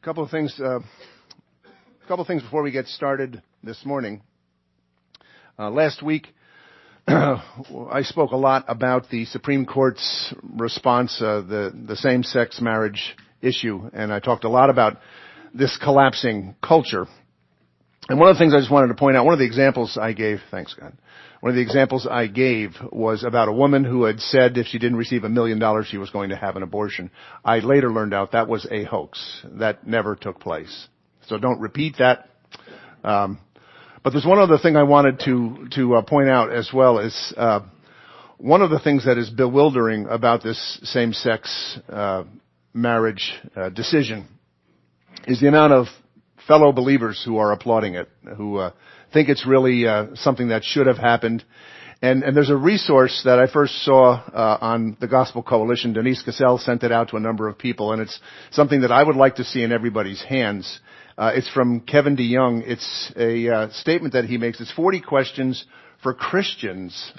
couple of things before we get started this morning. Last week, I spoke a lot about the Supreme Court's response, the same-sex marriage issue, and I talked a lot about this collapsing culture. And one of the things I just wanted to point out, one of the examples I gave, thanks God, one of the examples I gave was about a woman who had said if she didn't receive $1 million, she was going to have an abortion. I later learned out that was a hoax. That never took place. So don't repeat that. But there's one other thing I wanted to point out as well is, one of the things that is bewildering about this same-sex, marriage, decision is the amount of fellow believers who are applauding it, who, think it's really, something that should have happened. And there's a resource that I first saw, on the Gospel Coalition. Denise Cassell sent it out to a number of people, and it's something that I would like to see in everybody's hands. It's from Kevin DeYoung. It's a statement that he makes. It's 40 questions for Christians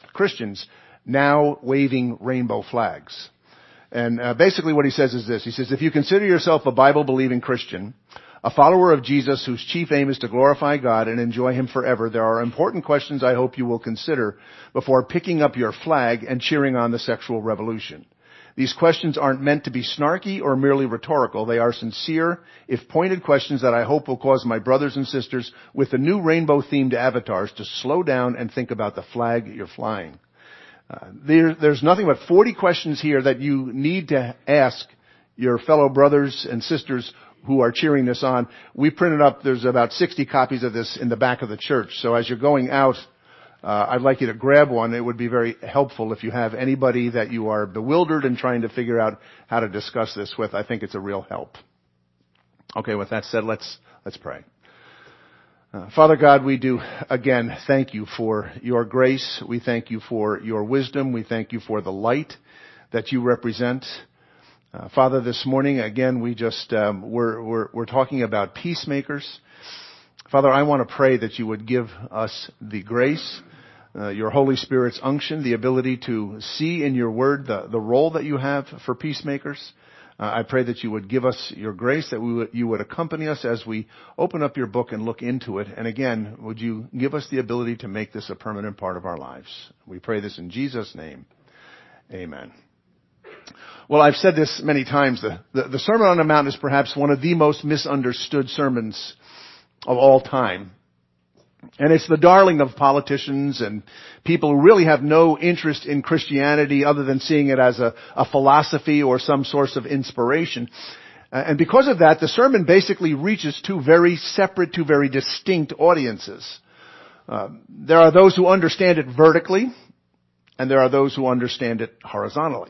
now waving rainbow flags. And basically what he says is this. He says, if you consider yourself a Bible-believing Christian, a follower of Jesus whose chief aim is to glorify God and enjoy Him forever, there are important questions I hope you will consider before picking up your flag and cheering on the sexual revolution. These questions aren't meant to be snarky or merely rhetorical. They are sincere, if pointed questions that I hope will cause my brothers and sisters with the new rainbow-themed avatars to slow down and think about the flag you're flying. There's nothing but 40 questions here that you need to ask your fellow brothers and sisters who are cheering this on. We printed up, there's about 60 copies of this in the back of the church. So as you're going out, I'd like you to grab one. It would be very helpful if you have anybody that you are bewildered and trying to figure out how to discuss this with. I think it's a real help. Okay, with that said, let's pray. Father God, we do again thank you for your grace. We thank you for your wisdom. We thank you for the light that you represent. Father, this morning again we just we're talking about peacemakers. Father, I want to pray that you would give us the grace, your Holy Spirit's unction, the ability to see in your word the role that you have for peacemakers. I pray that you would give us your grace, that you would accompany us as we open up your book and look into it. And again, would you give us the ability to make this a permanent part of our lives? We pray this in Jesus' name. Amen. Well, I've said this many times. The Sermon on the Mount is perhaps one of the most misunderstood sermons of all time. And it's the darling of politicians and people who really have no interest in Christianity other than seeing it as a philosophy or some source of inspiration. And because of that, the sermon basically reaches two very separate, two very distinct audiences. There are those who understand it vertically, and there are those who understand it horizontally.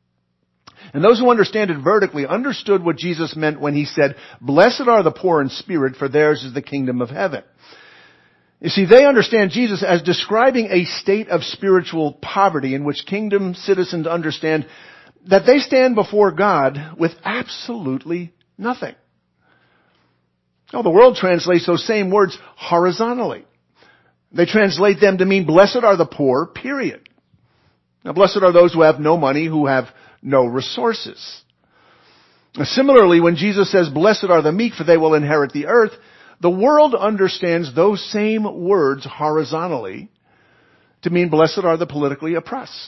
And those who understand it vertically understood what Jesus meant when he said, "Blessed are the poor in spirit, for theirs is the kingdom of heaven." You see, they understand Jesus as describing a state of spiritual poverty in which kingdom citizens understand that they stand before God with absolutely nothing. Now, the world translates those same words horizontally. They translate them to mean blessed are the poor, period. Now, blessed are those who have no money, who have no resources. Similarly, when Jesus says, "Blessed are the meek, for they will inherit the earth," the world understands those same words horizontally to mean blessed are the politically oppressed.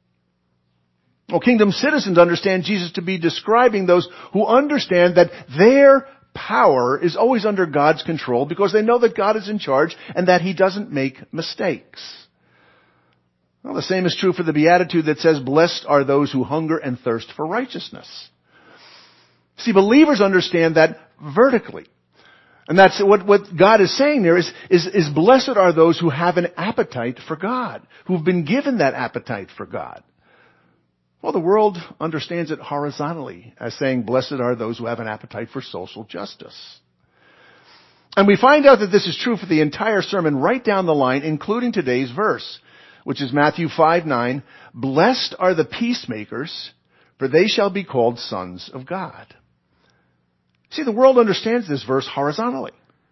Well, kingdom citizens understand Jesus to be describing those who understand that their power is always under God's control because they know that God is in charge and that He doesn't make mistakes. Well, the same is true for the Beatitude that says, "Blessed are those who hunger and thirst for righteousness." See, believers understand that vertically. And that's what God is saying there is blessed are those who have an appetite for God, who've been given that appetite for God. Well, the world understands it horizontally as saying blessed are those who have an appetite for social justice. And we find out that this is true for the entire sermon right down the line, including today's verse, which is Matthew 5:9. Blessed are the peacemakers, for they shall be called sons of God. See, the world understands this verse horizontally.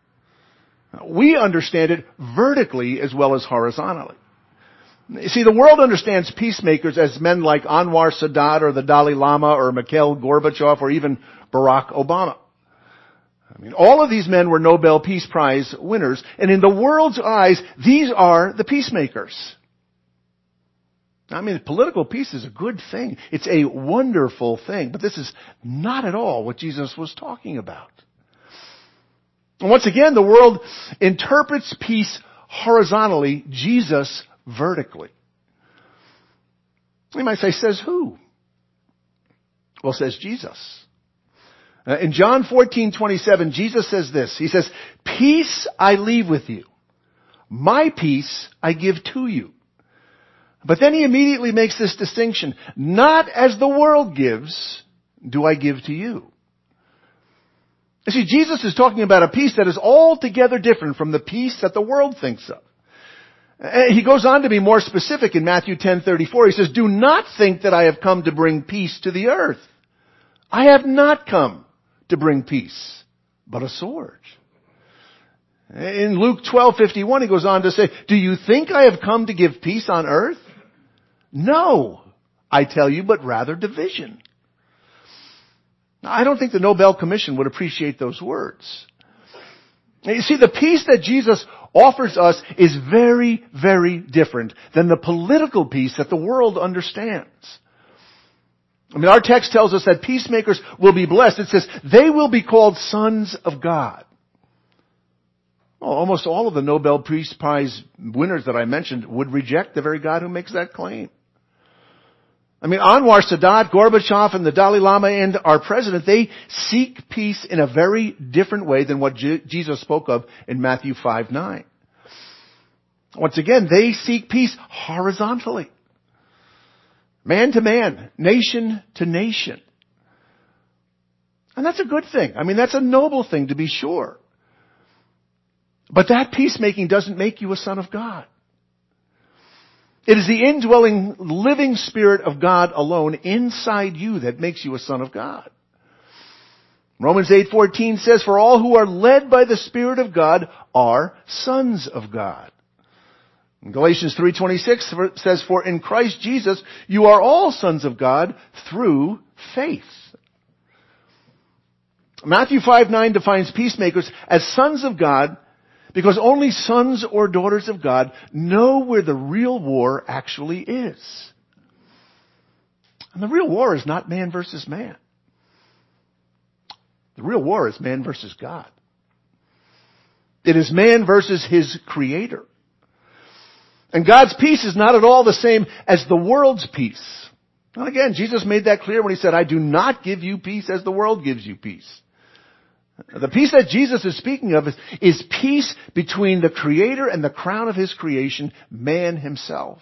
We understand it vertically as well as horizontally. You see, the world understands peacemakers as men like Anwar Sadat or the Dalai Lama or Mikhail Gorbachev or even Barack Obama. I mean, all of these men were Nobel Peace Prize winners, and in the world's eyes, these are the peacemakers. I mean, political peace is a good thing. It's a wonderful thing, but this is not at all what Jesus was talking about. And once again, the world interprets peace horizontally, Jesus vertically. You might say, says who? Well, says Jesus. In John 14:27, Jesus says this. He says, "Peace I leave with you. My peace I give to you." But then he immediately makes this distinction. "Not as the world gives, do I give to you." You see, Jesus is talking about a peace that is altogether different from the peace that the world thinks of. He goes on to be more specific in Matthew 10:34. He says, "Do not think that I have come to bring peace to the earth. I have not come to bring peace, but a sword." In Luke 12:51, he goes on to say, "Do you think I have come to give peace on earth? No, I tell you, but rather division." Now, I don't think the Nobel Commission would appreciate those words. You see, the peace that Jesus offers us is very, very different than the political peace that the world understands. I mean, our text tells us that peacemakers will be blessed. It says, they will be called sons of God. Well, almost all of the Nobel Peace Prize winners that I mentioned would reject the very God who makes that claim. I mean, Anwar Sadat, Gorbachev, and the Dalai Lama and our president, they seek peace in a very different way than what Jesus spoke of in Matthew 5:9. Once again, they seek peace horizontally. Man to man, nation to nation. And that's a good thing. I mean, that's a noble thing to be sure. But that peacemaking doesn't make you a son of God. It is the indwelling, living Spirit of God alone inside you that makes you a son of God. Romans 8:14 says, "For all who are led by the Spirit of God are sons of God." And Galatians 3:26 says, "For in Christ Jesus you are all sons of God through faith." Matthew 5:9 defines peacemakers as sons of God because only sons or daughters of God know where the real war actually is. And the real war is not man versus man. The real war is man versus God. It is man versus his Creator. And God's peace is not at all the same as the world's peace. And again, Jesus made that clear when he said, "I do not give you peace as the world gives you peace." The peace that Jesus is speaking of is peace between the Creator and the crown of his creation, man himself.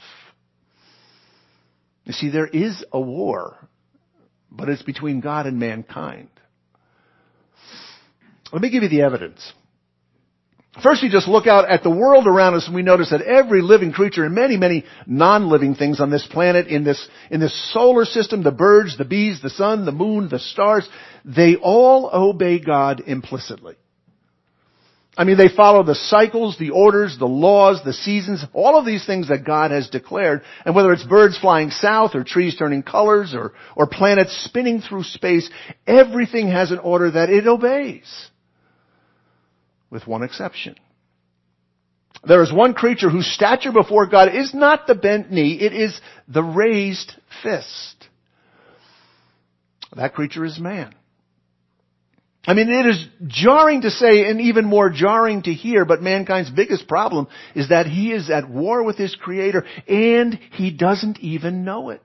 You see, there is a war, but it's between God and mankind. Let me give you the evidence. First, we just look out at the world around us and we notice that every living creature and many, many non-living things on this planet, in this solar system, the birds, the bees, the sun, the moon, the stars, they all obey God implicitly. I mean, they follow the cycles, the orders, the laws, the seasons, all of these things that God has declared. And whether it's birds flying south or trees turning colors or planets spinning through space, everything has an order that it obeys. With one exception. There is one creature whose stature before God is not the bent knee, it is the raised fist. That creature is man. I mean, it is jarring to say and even more jarring to hear, but mankind's biggest problem is that he is at war with his Creator and he doesn't even know it.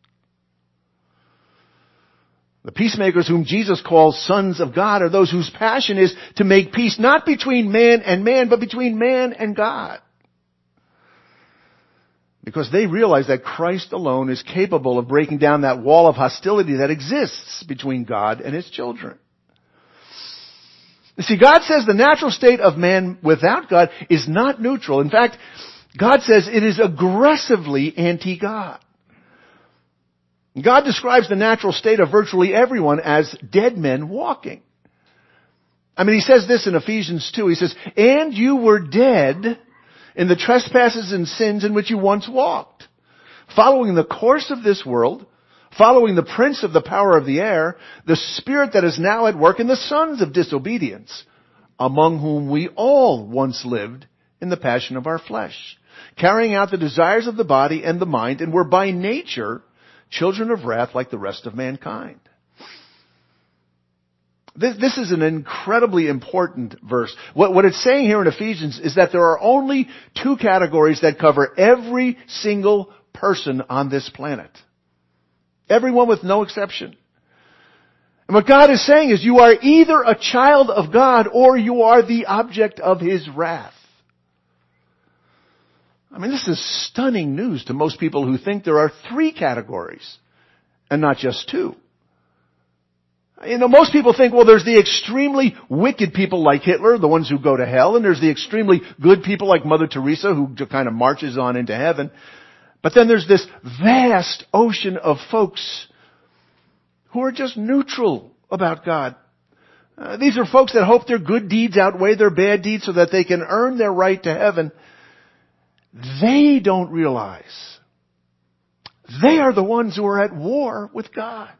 The peacemakers whom Jesus calls sons of God are those whose passion is to make peace not between man and man, but between man and God. Because they realize that Christ alone is capable of breaking down that wall of hostility that exists between God and his children. You see, God says the natural state of man without God is not neutral. In fact, God says it is aggressively anti-God. God describes the natural state of virtually everyone as dead men walking. I mean, he says this in Ephesians 2. He says, "And you were dead in the trespasses and sins in which you once walked, following the course of this world, following the prince of the power of the air, the spirit that is now at work in the sons of disobedience, among whom we all once lived in the passion of our flesh, carrying out the desires of the body and the mind, and were by nature children of wrath like the rest of mankind. This is an incredibly important verse. What it's saying here in Ephesians is that there are only two categories that cover every single person on this planet. Everyone with no exception. And what God is saying is you are either a child of God or you are the object of His wrath. I mean, this is stunning news to most people who think there are three categories and not just two. Most people think, well, there's the extremely wicked people like Hitler, the ones who go to hell, and there's the extremely good people like Mother Teresa who kind of marches on into heaven. But then there's this vast ocean of folks who are just neutral about God. These are folks that hope their good deeds outweigh their bad deeds so that they can earn their right to heaven. They don't realize they are the ones who are at war with God.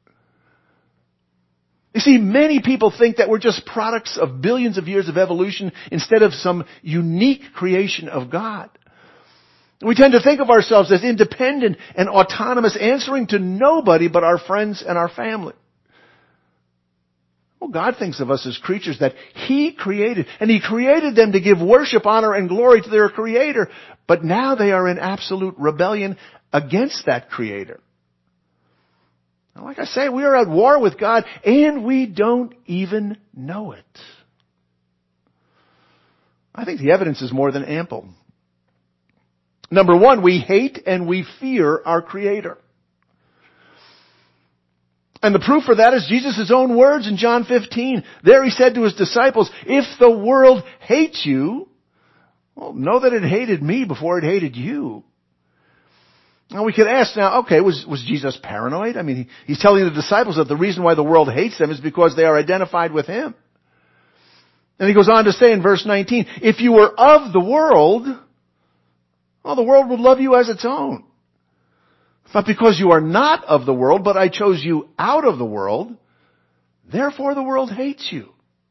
You see, many people think that we're just products of billions of years of evolution instead of some unique creation of God. We tend to think of ourselves as independent and autonomous, answering to nobody but our friends and our family. Well, God thinks of us as creatures that He created, and He created them to give worship, honor, and glory to their Creator. But now they are in absolute rebellion against that Creator. Now, like I say, we are at war with God, and we don't even know it. I think the evidence is more than ample. Number one, we hate and we fear our Creator. And the proof for that is Jesus' own words in John 15. There He said to His disciples, if the world hates you, well, know that it hated me before it hated you. Now we could ask now, okay, was Jesus paranoid? I mean, He's telling the disciples that the reason why the world hates them is because they are identified with Him. And He goes on to say in verse 19, if you were of the world, well, the world would love you as its own. But because you are not of the world, but I chose you out of the world, therefore the world hates you.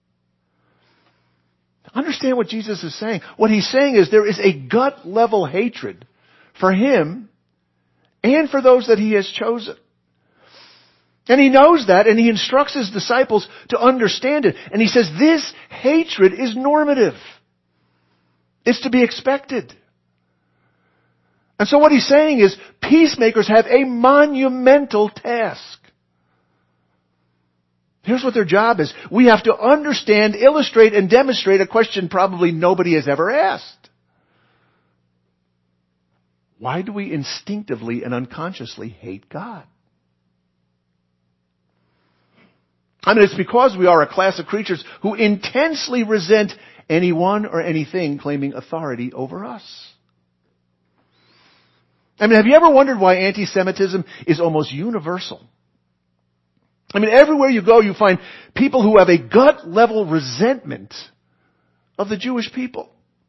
Understand what Jesus is saying. What He's saying is there is a gut level hatred for Him and for those that He has chosen. And He knows that, and He instructs His disciples to understand it. And He says this hatred is normative. It's to be expected. And so what He's saying is peacemakers have a monumental task. Here's what their job is. We have to understand, illustrate, and demonstrate a question probably nobody has ever asked. Why do we instinctively and unconsciously hate God? I mean, it's because we are a class of creatures who intensely resent anyone or anything claiming authority over us. I mean, have you ever wondered why anti-Semitism is almost universal? I mean, everywhere you go, you find people who have a gut-level resentment of the Jewish people.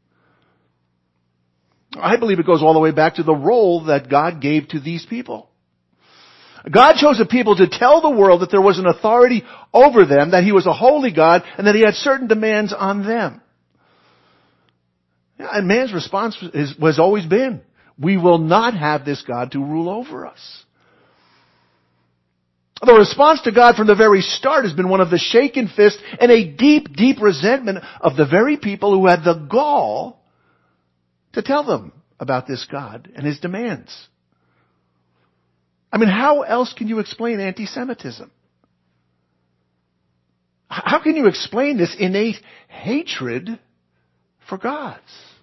I believe it goes all the way back to the role that God gave to these people. God chose a people to tell the world that there was an authority over them, that He was a holy God, and that He had certain demands on them. And man's response has always been, we will not have this God to rule over us. The response to God from the very start has been one of the shaken fist and a deep, deep resentment of the very people who had the gall to tell them about this God and His demands. I mean, how else can you explain anti-Semitism? How can you explain this innate hatred for God?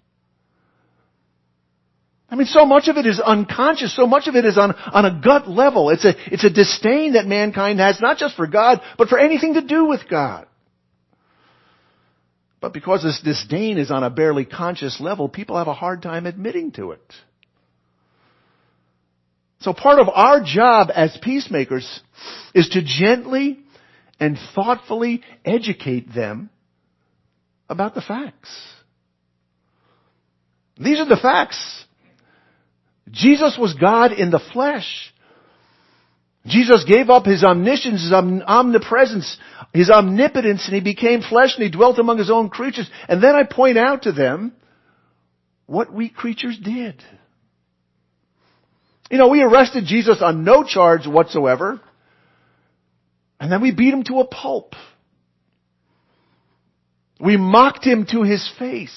I mean, so much of it is unconscious. So much of it is on a gut level. It's a disdain that mankind has, not just for God, but for anything to do with God. But because this disdain is on a barely conscious level, people have a hard time admitting to it. So part of our job as peacemakers is to gently and thoughtfully educate them about the facts. These are the facts. Jesus was God in the flesh. Jesus gave up his omniscience, his omnipresence, his omnipotence, and he became flesh and he dwelt among his own creatures. And then I point out to them what we creatures did. We arrested Jesus on no charge whatsoever, and then we beat him to a pulp. We mocked him to his face.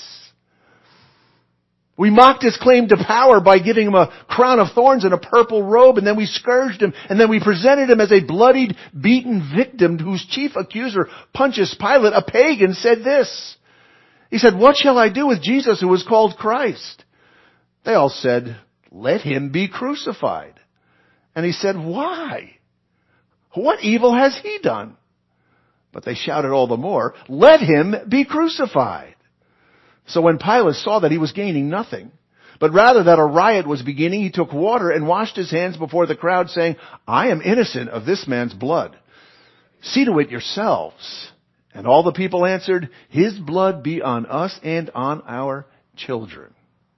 We mocked his claim to power by giving him a crown of thorns and a purple robe, and then we scourged him, and then we presented him as a bloodied, beaten victim whose chief accuser, Pontius Pilate, a pagan, said this. He said, "What shall I do with Jesus who is called Christ?" They all said, "Let him be crucified." And he said, "Why? What evil has he done?" But they shouted all the more, "Let him be crucified." So when Pilate saw that he was gaining nothing, but rather that a riot was beginning, he took water and washed his hands before the crowd, saying, "I am innocent of this man's blood. See to it yourselves." And all the people answered, "His blood be on us and on our children."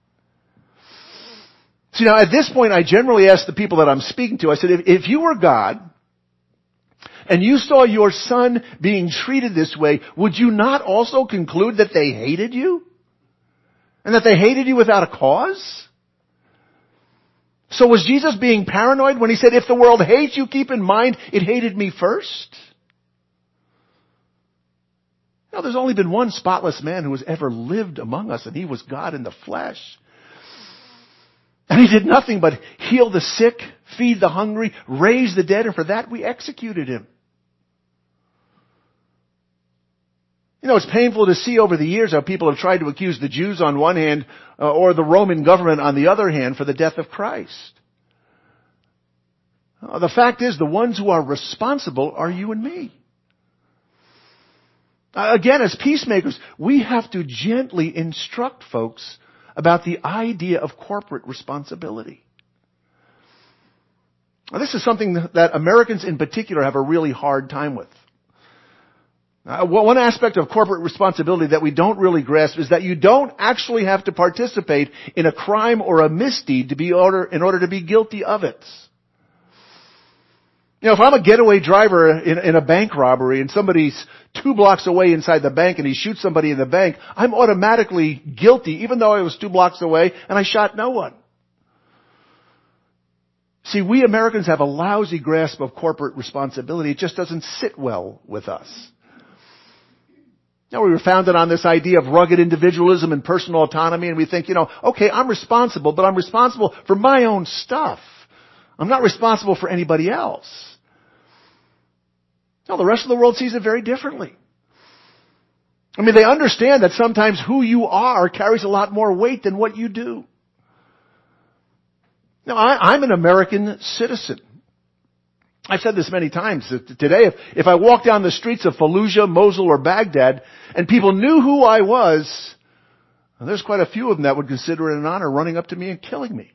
See, now at this point, I generally ask the people that I'm speaking to, I said, if you were God, and you saw your son being treated this way, would you not also conclude that they hated you? And that they hated you without a cause? So was Jesus being paranoid when he said, if the world hates you, keep in mind it hated me first? There's only been one spotless man who has ever lived among us, and he was God in the flesh. And he did nothing but heal the sick, feed the hungry, raise the dead, and for that we executed him. It's painful to see over the years how people have tried to accuse the Jews on one hand or the Roman government on the other hand for the death of Christ. The fact is, the ones who are responsible are you and me. Again, as peacemakers, we have to gently instruct folks about the idea of corporate responsibility. Now, this is something that Americans in particular have a really hard time with. One aspect of corporate responsibility that we don't really grasp is that you don't actually have to participate in a crime or a misdeed in order to be guilty of it. If I'm a getaway driver in a bank robbery and somebody's 2 blocks away inside the bank and he shoots somebody in the bank, I'm automatically guilty even though I was 2 blocks away and I shot no one. See, we Americans have a lousy grasp of corporate responsibility. It just doesn't sit well with us. We were founded on this idea of rugged individualism and personal autonomy, and we think, okay, I'm responsible, but I'm responsible for my own stuff. I'm not responsible for anybody else. The rest of the world sees it very differently. They understand that sometimes who you are carries a lot more weight than what you do. Now, I'm an American citizen. I've said this many times today. If I walk down the streets of Fallujah, Mosul, or Baghdad, and people knew who I was, there's quite a few of them that would consider it an honor running up to me and killing me.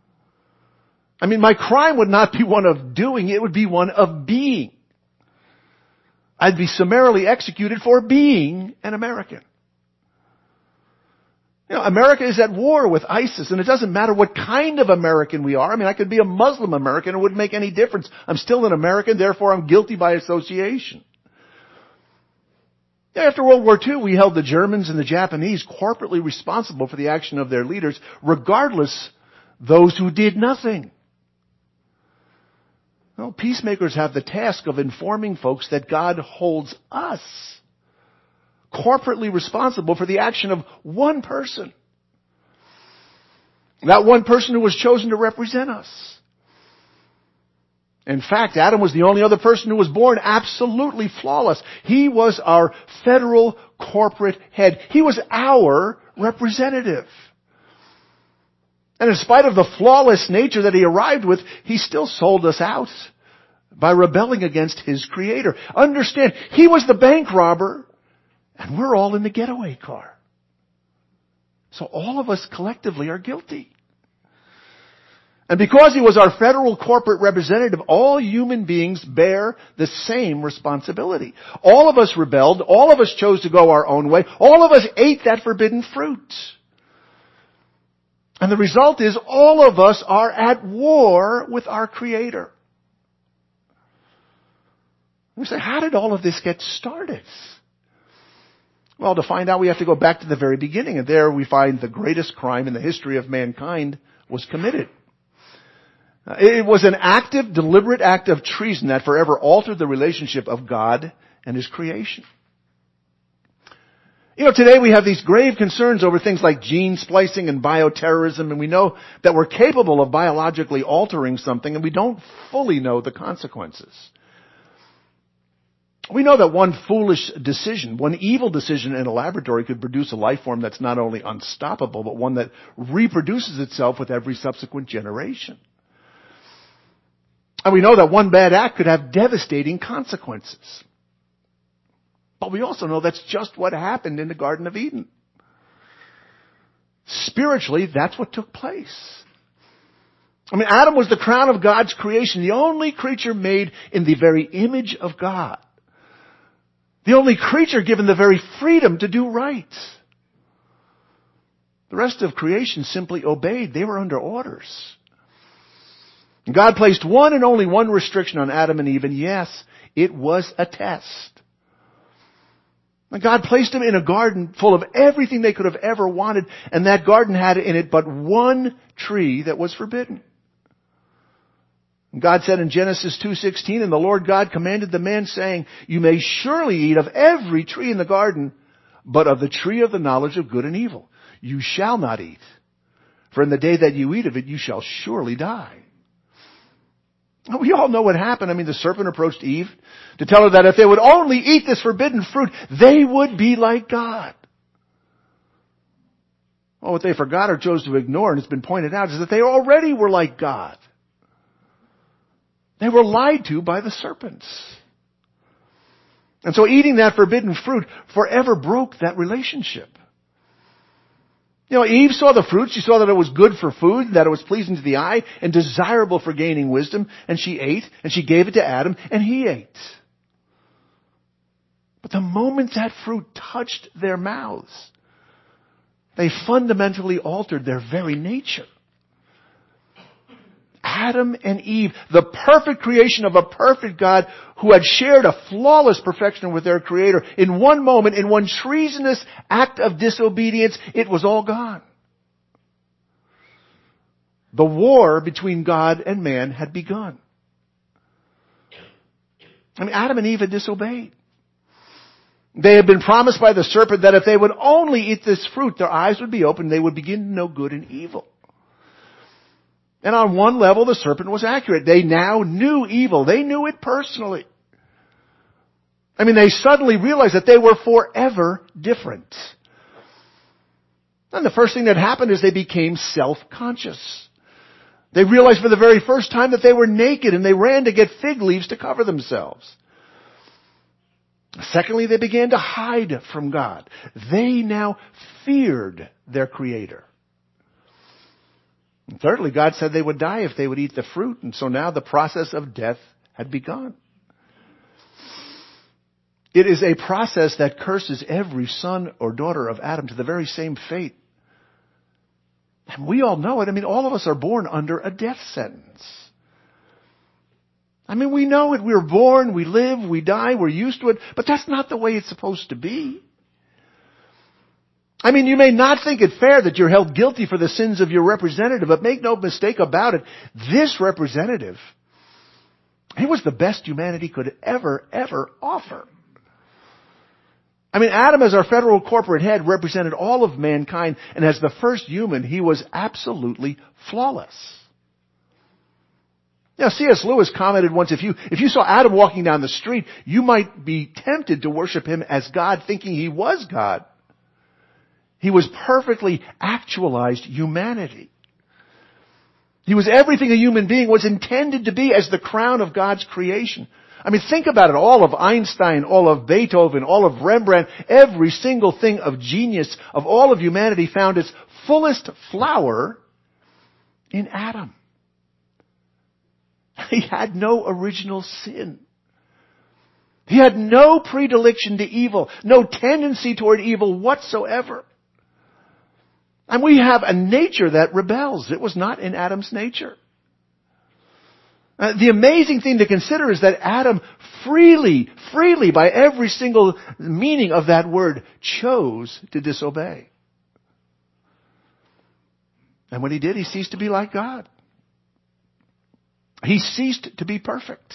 My crime would not be one of doing, it would be one of being. I'd be summarily executed for being an American. America is at war with ISIS, and it doesn't matter what kind of American we are. I could be a Muslim American. It wouldn't make any difference. I'm still an American, therefore I'm guilty by association. After World War II, we held the Germans and the Japanese corporately responsible for the action of their leaders, regardless those who did nothing. Peacemakers have the task of informing folks that God holds us corporately responsible for the action of one person. That one person who was chosen to represent us. In fact, Adam was the only other person who was born absolutely flawless. He was our federal corporate head. He was our representative. And in spite of the flawless nature that he arrived with, he still sold us out by rebelling against his creator. Understand, he was the bank robber, and we're all in the getaway car. So all of us collectively are guilty. And because he was our federal corporate representative, all human beings bear the same responsibility. All of us rebelled. All of us chose to go our own way. All of us ate that forbidden fruit. And the result is all of us are at war with our Creator. We say, how did all of this get started? Well, to find out, we have to go back to the very beginning, and there we find the greatest crime in the history of mankind was committed. It was an active, deliberate act of treason that forever altered the relationship of God and His creation. Today we have these grave concerns over things like gene splicing and bioterrorism, and we know that we're capable of biologically altering something, and we don't fully know the consequences. We know that one foolish decision, one evil decision in a laboratory could produce a life form that's not only unstoppable, but one that reproduces itself with every subsequent generation. And we know that one bad act could have devastating consequences. But we also know that's just what happened in the Garden of Eden. Spiritually, that's what took place. Adam was the crown of God's creation, the only creature made in the very image of God. The only creature given the very freedom to do right. The rest of creation simply obeyed. They were under orders. God placed one and only one restriction on Adam and Eve, and yes, it was a test. And God placed them in a garden full of everything they could have ever wanted, and that garden had in it but one tree that was forbidden. God said in Genesis 2:16, and the Lord God commanded the man, saying, you may surely eat of every tree in the garden, but of the tree of the knowledge of good and evil you shall not eat. For in the day that you eat of it, you shall surely die. We all know what happened. The serpent approached Eve to tell her that if they would only eat this forbidden fruit, they would be like God. Well, what they forgot or chose to ignore, and it's been pointed out, is that they already were like God. They were lied to by the serpents. And so eating that forbidden fruit forever broke that relationship. Eve saw the fruit. She saw that it was good for food, that it was pleasing to the eye and desirable for gaining wisdom. And she ate, and she gave it to Adam, and he ate. But the moment that fruit touched their mouths, they fundamentally altered their very nature. Adam and Eve, the perfect creation of a perfect God who had shared a flawless perfection with their Creator, in one moment, in one treasonous act of disobedience, it was all gone. The war between God and man had begun. Adam and Eve had disobeyed. They had been promised by the serpent that if they would only eat this fruit, their eyes would be opened, they would begin to know good and evil. And on one level, the serpent was accurate. They now knew evil. They knew it personally. They suddenly realized that they were forever different. And the first thing that happened is they became self-conscious. They realized for the very first time that they were naked, and they ran to get fig leaves to cover themselves. Secondly, they began to hide from God. They now feared their Creator. And thirdly, God said they would die if they would eat the fruit, and so now the process of death had begun. It is a process that curses every son or daughter of Adam to the very same fate. And we all know it. All of us are born under a death sentence. We know it. We're born, we live, we die, we're used to it, but that's not the way it's supposed to be. You may not think it fair that you're held guilty for the sins of your representative, but make no mistake about it, this representative, he was the best humanity could ever offer. Adam, as our federal corporate head, represented all of mankind, and as the first human, he was absolutely flawless. C.S. Lewis commented once, if you saw Adam walking down the street, you might be tempted to worship him as God, thinking he was God. He was perfectly actualized humanity. He was everything a human being was intended to be as the crown of God's creation. Think about it. All of Einstein, all of Beethoven, all of Rembrandt, every single thing of genius of all of humanity found its fullest flower in Adam. He had no original sin. He had no predilection to evil, no tendency toward evil whatsoever. And we have a nature that rebels. It was not in Adam's nature. The amazing thing to consider is that Adam freely by every single meaning of that word, chose to disobey. And when he did, he ceased to be like God. He ceased to be perfect.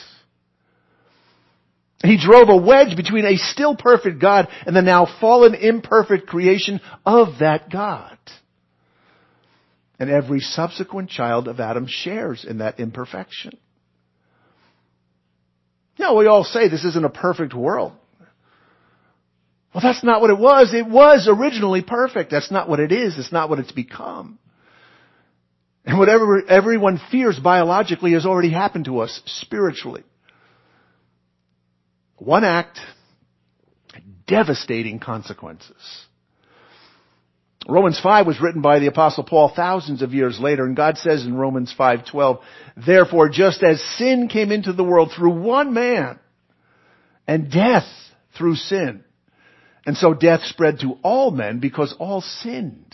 He drove a wedge between a still perfect God and the now fallen, imperfect creation of that God. And every subsequent child of Adam shares in that imperfection. We all say this isn't a perfect world. Well, that's not what it was. It was originally perfect. That's not what it is. It's not what it's become. And whatever everyone fears biologically has already happened to us spiritually. One act, devastating consequences. Romans 5 was written by the Apostle Paul thousands of years later, and God says in Romans 5:12, therefore, just as sin came into the world through one man, and death through sin, and so death spread to all men because all sinned.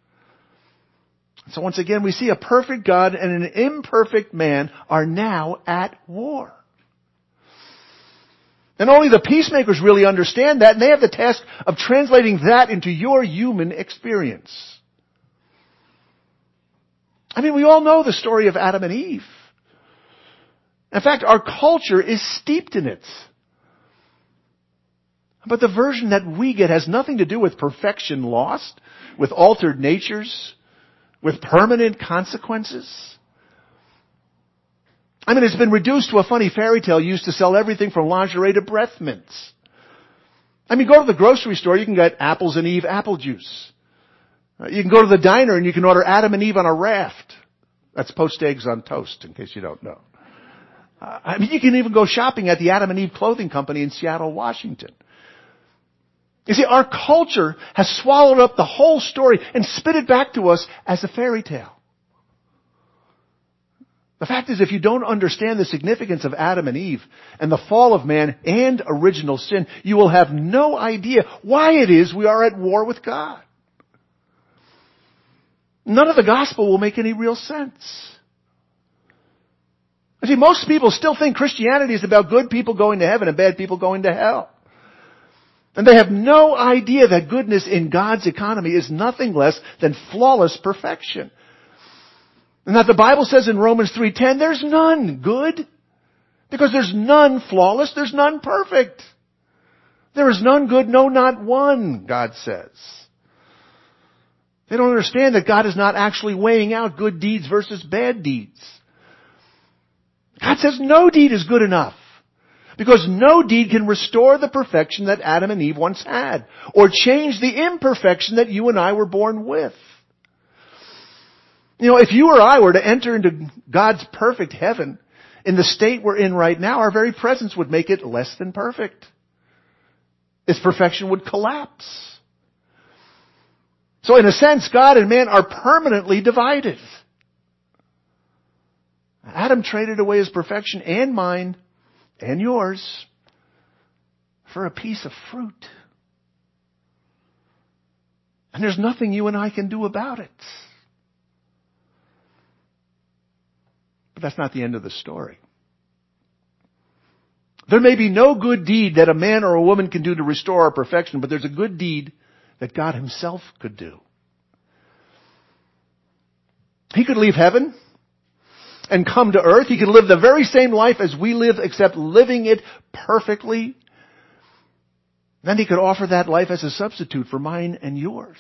So once again, we see a perfect God and an imperfect man are now at war. And only the peacemakers really understand that, and they have the task of translating that into your human experience. We all know the story of Adam and Eve. In fact, our culture is steeped in it. But the version that we get has nothing to do with perfection lost, with altered natures, with permanent consequences. It's been reduced to a funny fairy tale used to sell everything from lingerie to breath mints. Go to the grocery store, you can get Apples and Eve apple juice. You can go to the diner and you can order Adam and Eve on a raft. That's poached eggs on toast, in case you don't know. You can even go shopping at the Adam and Eve clothing company in Seattle, Washington. You see, our culture has swallowed up the whole story and spit it back to us as a fairy tale. The fact is, if you don't understand the significance of Adam and Eve and the fall of man and original sin, you will have no idea why it is we are at war with God. None of the gospel will make any real sense. You see, most people still think Christianity is about good people going to heaven and bad people going to hell. And they have no idea that goodness in God's economy is nothing less than flawless perfection. And that the Bible says in Romans 3:10, there's none good. Because there's none flawless, there's none perfect. There is none good, no, not one, God says. They don't understand that God is not actually weighing out good deeds versus bad deeds. God says no deed is good enough. Because no deed can restore the perfection that Adam and Eve once had, or change the imperfection that you and I were born with. If you or I were to enter into God's perfect heaven, in the state we're in right now, our very presence would make it less than perfect. Its perfection would collapse. So in a sense, God and man are permanently divided. Adam traded away his perfection and mine and yours for a piece of fruit. And there's nothing you and I can do about it. But that's not the end of the story. There may be no good deed that a man or a woman can do to restore our perfection, but there's a good deed that God himself could do. He could leave heaven and come to earth. He could live the very same life as we live, except living it perfectly. Then he could offer that life as a substitute for mine and yours.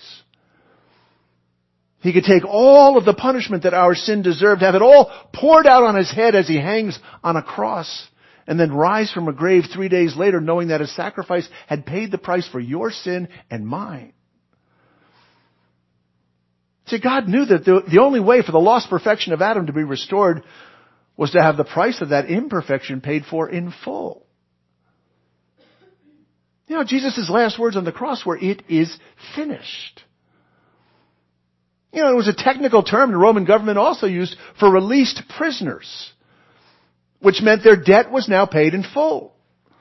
He could take all of the punishment that our sin deserved, have it all poured out on his head as he hangs on a cross, and then rise from a grave 3 days later knowing that his sacrifice had paid the price for your sin and mine. See, God knew that the only way for the lost perfection of Adam to be restored was to have the price of that imperfection paid for in full. Jesus' last words on the cross were, "It is finished." It was a technical term the Roman government also used for released prisoners, which meant their debt was now paid in full.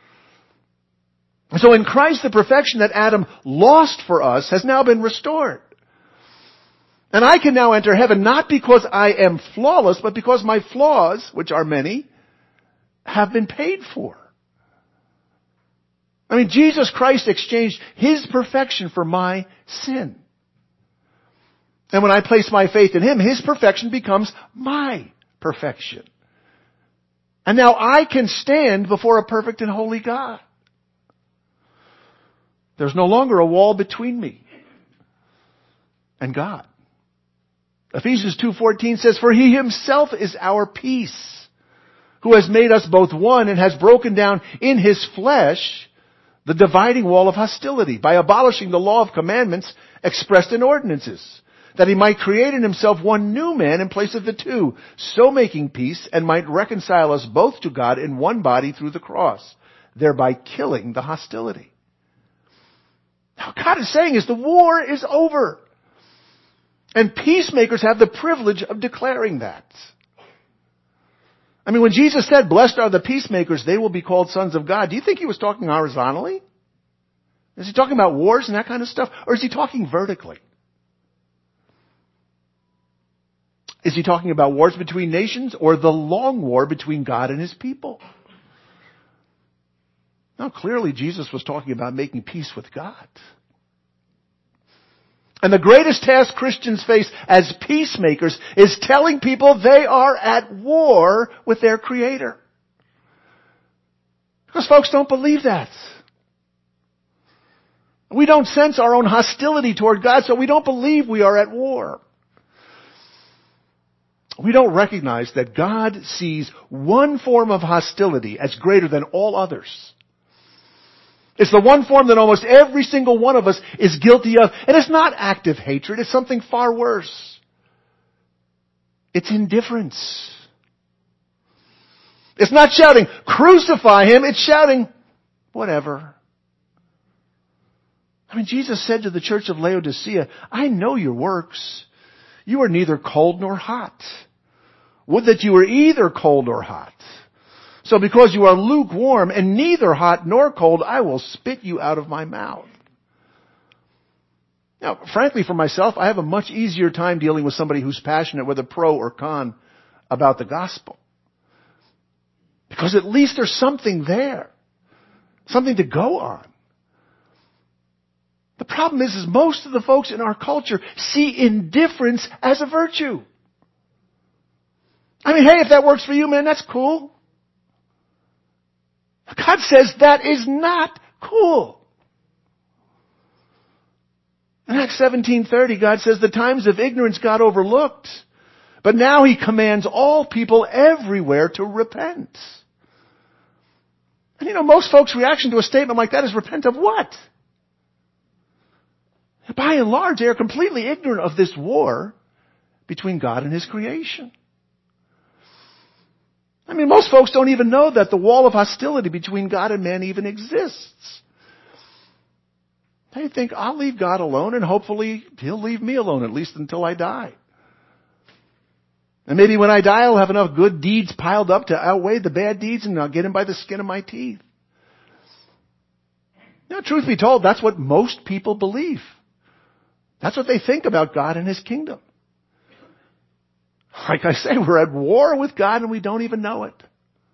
So in Christ, the perfection that Adam lost for us has now been restored. And I can now enter heaven not because I am flawless, but because my flaws, which are many, have been paid for. I mean, Jesus Christ exchanged His perfection for my sin. And when I place my faith in Him, His perfection becomes my perfection. And now I can stand before a perfect and holy God. There's no longer a wall between me and God. Ephesians 2:14 says, "For He Himself is our peace, who has made us both one and has broken down in His flesh the dividing wall of hostility by abolishing the law of commandments expressed in ordinances, that He might create in Himself one new man in place of the two, so making peace, and might reconcile us both to God in one body through the cross, thereby killing the hostility." Now, God is saying is the war is over. And peacemakers have the privilege of declaring that. I mean, when Jesus said, "Blessed are the peacemakers, they will be called sons of God," do you think He was talking horizontally? Is He talking about wars and that kind of stuff? Or is He talking vertically? Is He talking about wars between nations or the long war between God and His people? Now, clearly Jesus was talking about making peace with God. And the greatest task Christians face as peacemakers is telling people they are at war with their Creator. Because folks don't believe that. We don't sense our own hostility toward God, so we don't believe we are at war. We don't recognize that God sees one form of hostility as greater than all others. It's the one form that almost every single one of us is guilty of. And it's not active hatred. It's something far worse. It's indifference. It's not shouting, "Crucify Him." It's shouting, "Whatever." I mean, Jesus said to the church of Laodicea, "I know your works. You are neither cold nor hot. Would that you were either cold or hot. So because you are lukewarm and neither hot nor cold, I will spit you out of my mouth." Now, frankly, for myself, I have a much easier time dealing with somebody who's passionate, whether pro or con, about the gospel. Because at least there's something there. Something to go on. The problem is most of the folks in our culture see indifference as a virtue. I mean, hey, if that works for you, man, that's cool. God says that is not cool. In Acts 17:30, God says the times of ignorance got overlooked, but now He commands all people everywhere to repent. And most folks' reaction to a statement like that is, repent of what? By and large, they are completely ignorant of this war between God and His creation. I mean, most folks don't even know that the wall of hostility between God and man even exists. They think, I'll leave God alone and hopefully He'll leave me alone, at least until I die. And maybe when I die, I'll have enough good deeds piled up to outweigh the bad deeds and I'll get Him by the skin of my teeth. Now, truth be told, that's what most people believe. That's what they think about God and His kingdom. Like I say, we're at war with God and we don't even know it.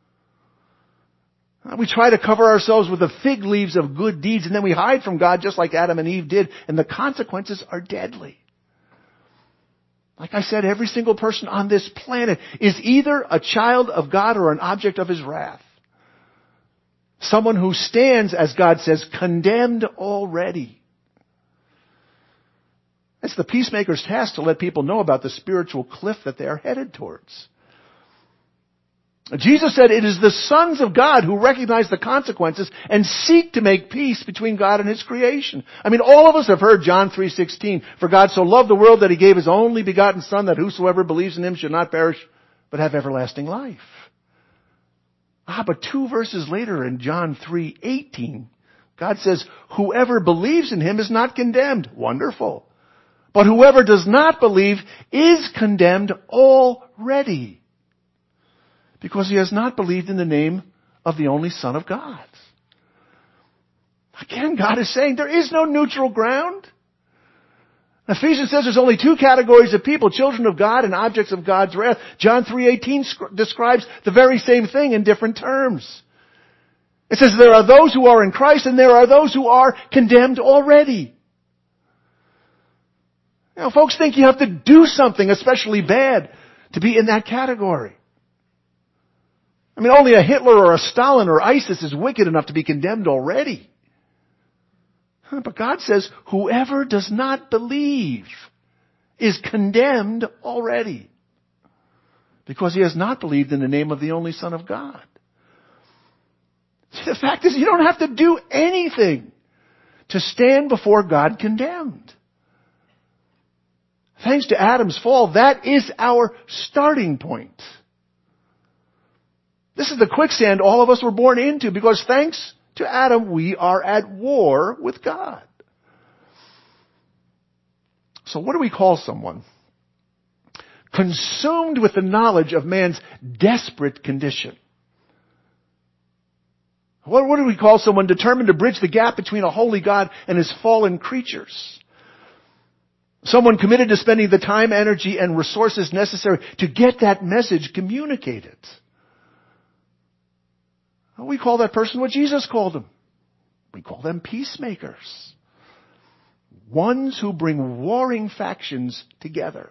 We try to cover ourselves with the fig leaves of good deeds and then we hide from God just like Adam and Eve did, and the consequences are deadly. Like I said, every single person on this planet is either a child of God or an object of His wrath. Someone who stands, as God says, condemned already. It's the peacemaker's task to let people know about the spiritual cliff that they are headed towards. Jesus said it is the sons of God who recognize the consequences and seek to make peace between God and His creation. I mean, all of us have heard John 3:16, "For God so loved the world that He gave His only begotten Son, that whosoever believes in Him should not perish, but have everlasting life." But 2 verses later in John 3:18, God says, "Whoever believes in Him is not condemned." Wonderful. "But whoever does not believe is condemned already, because he has not believed in the name of the only Son of God." Again, God is saying there is no neutral ground. Ephesians says there's only 2 categories of people, children of God and objects of God's wrath. John 3:18 describes the very same thing in different terms. It says there are those who are in Christ and there are those who are condemned already. You know, folks think you have to do something especially bad to be in that category. I mean, only a Hitler or a Stalin or ISIS is wicked enough to be condemned already. But God says, whoever does not believe is condemned already, because he has not believed in the name of the only Son of God. See, the fact is, you don't have to do anything to stand before God condemned. Thanks to Adam's fall, that is our starting point. This is the quicksand all of us were born into, because thanks to Adam, we are at war with God. So what do we call someone consumed with the knowledge of man's desperate condition? What do we call someone determined to bridge the gap between a holy God and his fallen creatures? Someone committed to spending the time, energy, and resources necessary to get that message communicated. We call that person what Jesus called them. We call them peacemakers. Ones who bring warring factions together.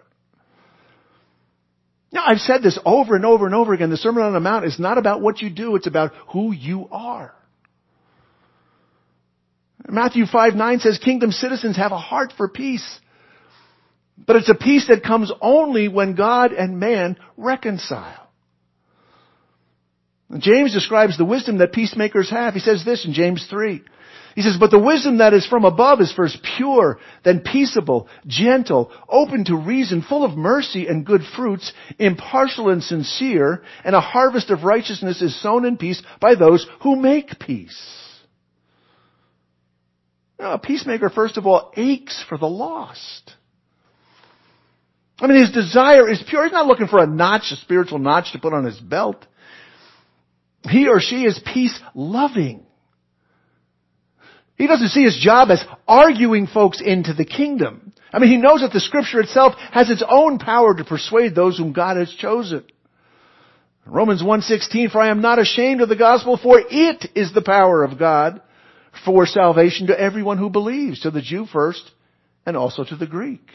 Now, I've said this over and over and over again. The Sermon on the Mount is not about what you do. It's about who you are. Matthew 5:9 says, kingdom citizens have a heart for peace. But it's a peace that comes only when God and man reconcile. James describes the wisdom that peacemakers have. He says this in James 3. He says, but the wisdom that is from above is first pure, then peaceable, gentle, open to reason, full of mercy and good fruits, impartial and sincere, and a harvest of righteousness is sown in peace by those who make peace. Now, a peacemaker, first of all, aches for the lost. I mean, his desire is pure. He's not looking for a spiritual notch to put on his belt. He or she is peace-loving. He doesn't see his job as arguing folks into the kingdom. I mean, he knows that the Scripture itself has its own power to persuade those whom God has chosen. Romans 1:16, for I am not ashamed of the gospel, for it is the power of God for salvation to everyone who believes, to the Jew first and also to the Greek.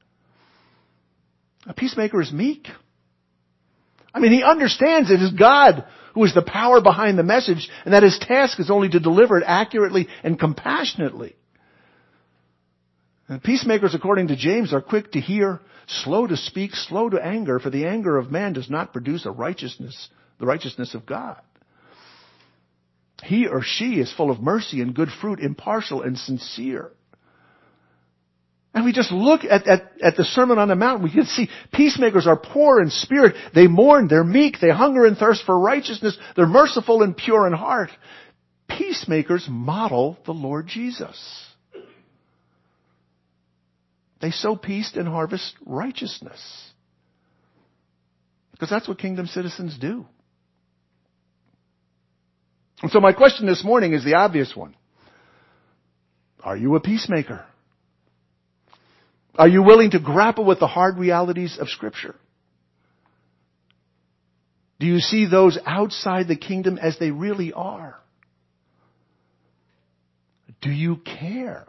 A peacemaker is meek. I mean, he understands it is God who is the power behind the message, and that his task is only to deliver it accurately and compassionately. And peacemakers, according to James, are quick to hear, slow to speak, slow to anger, for the anger of man does not produce the righteousness of God. He or she is full of mercy and good fruit, impartial and sincere. And we just look at the Sermon on the Mount, we can see peacemakers are poor in spirit. They mourn, they're meek, they hunger and thirst for righteousness. They're merciful and pure in heart. Peacemakers model the Lord Jesus. They sow peace and harvest righteousness. Because that's what kingdom citizens do. And so my question this morning is the obvious one. Are you a peacemaker? Are you willing to grapple with the hard realities of Scripture? Do you see those outside the kingdom as they really are? Do you care?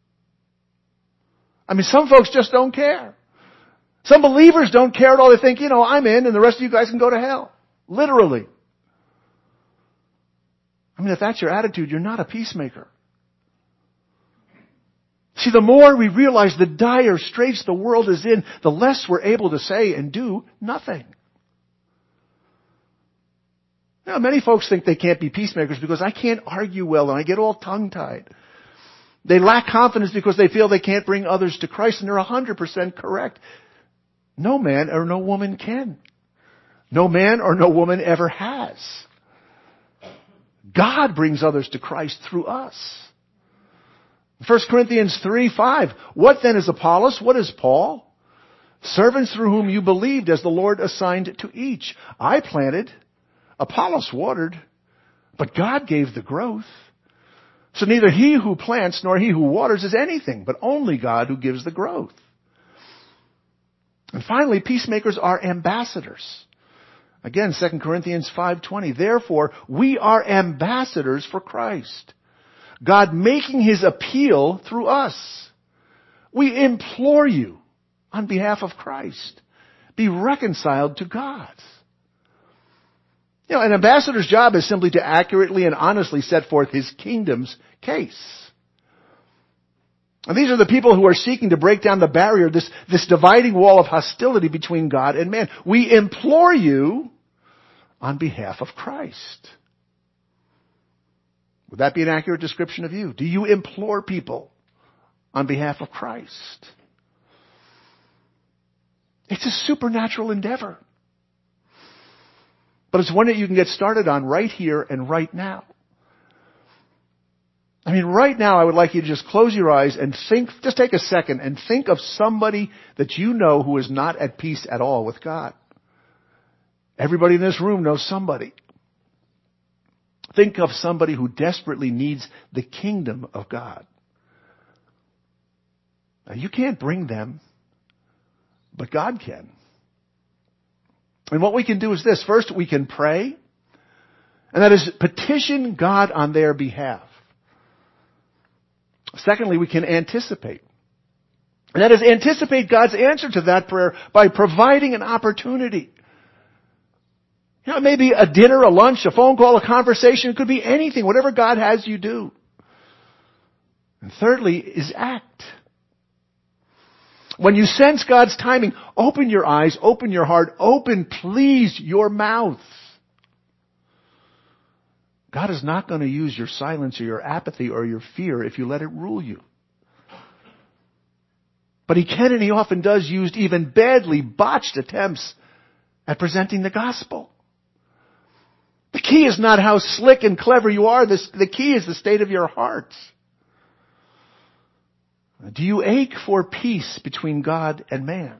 I mean, some folks just don't care. Some believers don't care at all. They think, I'm in and the rest of you guys can go to hell. Literally. I mean, if that's your attitude, you're not a peacemaker. See, the more we realize the dire straits the world is in, the less we're able to say and do nothing. Now, many folks think they can't be peacemakers because I can't argue well and I get all tongue-tied. They lack confidence because they feel they can't bring others to Christ, and they're 100% correct. No man or no woman can. No man or no woman ever has. God brings others to Christ through us. 1 Corinthians 3:5. What then is Apollos? What is Paul? Servants through whom you believed as the Lord assigned to each. I planted, Apollos watered, but God gave the growth. So neither he who plants nor he who waters is anything, but only God who gives the growth. And finally, peacemakers are ambassadors. Again, 2 Corinthians 5:20. Therefore, we are ambassadors for Christ, God making his appeal through us. We implore you on behalf of Christ, be reconciled to God. An ambassador's job is simply to accurately and honestly set forth his kingdom's case. And these are the people who are seeking to break down the barrier, this dividing wall of hostility between God and man. We implore you on behalf of Christ. Would that be an accurate description of you? Do you implore people on behalf of Christ? It's a supernatural endeavor. But it's one that you can get started on right here and right now. Right now I would like you to just close your eyes and think, just take a second and think of somebody that you know who is not at peace at all with God. Everybody in this room knows somebody. Think of somebody who desperately needs the kingdom of God. Now, you can't bring them, but God can. And what we can do is this. First, we can pray, and that is petition God on their behalf. Secondly, we can anticipate. And that is anticipate God's answer to that prayer by providing an opportunity. It may be a dinner, a lunch, a phone call, a conversation. It could be anything, whatever God has you do. And thirdly is act. When you sense God's timing, open your eyes, open your heart, open, please, your mouth. God is not going to use your silence or your apathy or your fear if you let it rule you. But he can and he often does use even badly botched attempts at presenting the gospel. The key is not how slick and clever you are. The key is the state of your heart. Do you ache for peace between God and man?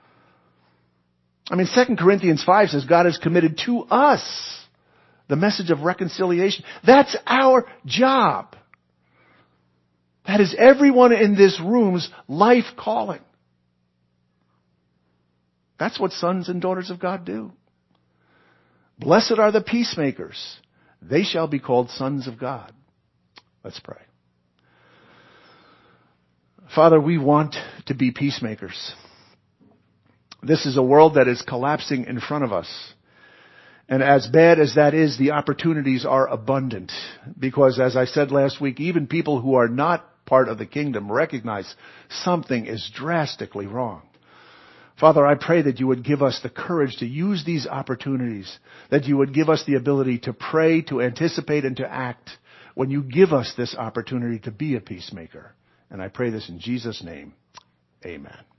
2 Corinthians 5 says God has committed to us the message of reconciliation. That's our job. That is everyone in this room's life calling. That's what sons and daughters of God do. Blessed are the peacemakers. They shall be called sons of God. Let's pray. Father, we want to be peacemakers. This is a world that is collapsing in front of us. And as bad as that is, the opportunities are abundant. Because as I said last week, even people who are not part of the kingdom recognize something is drastically wrong. Father, I pray that you would give us the courage to use these opportunities, that you would give us the ability to pray, to anticipate, and to act when you give us this opportunity to be a peacemaker. And I pray this in Jesus' name. Amen.